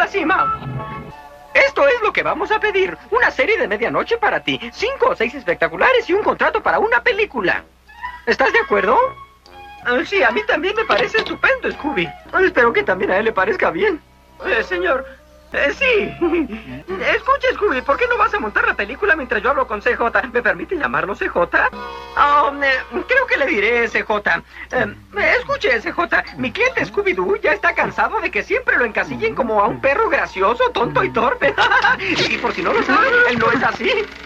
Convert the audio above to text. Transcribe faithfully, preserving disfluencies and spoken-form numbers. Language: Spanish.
la cima. Esto es lo que vamos a pedir. Una serie de medianoche para ti. Cinco o seis espectaculares y un contrato para una película. ¿Estás de acuerdo? Uh, sí, a mí también me parece estupendo, Scooby. Espero que también a él le parezca bien. Eh, señor... Eh, sí. Escucha, Scooby, ¿por qué no vas a montar la película mientras yo hablo con C J? ¿Me permite llamarlo C J? Oh, eh, creo que le diré C J. Eh, escuche, C J, mi cliente Scooby-Doo ya está cansado de que siempre lo encasillen como a un perro gracioso, tonto y torpe. Y por si no lo saben, él no es así.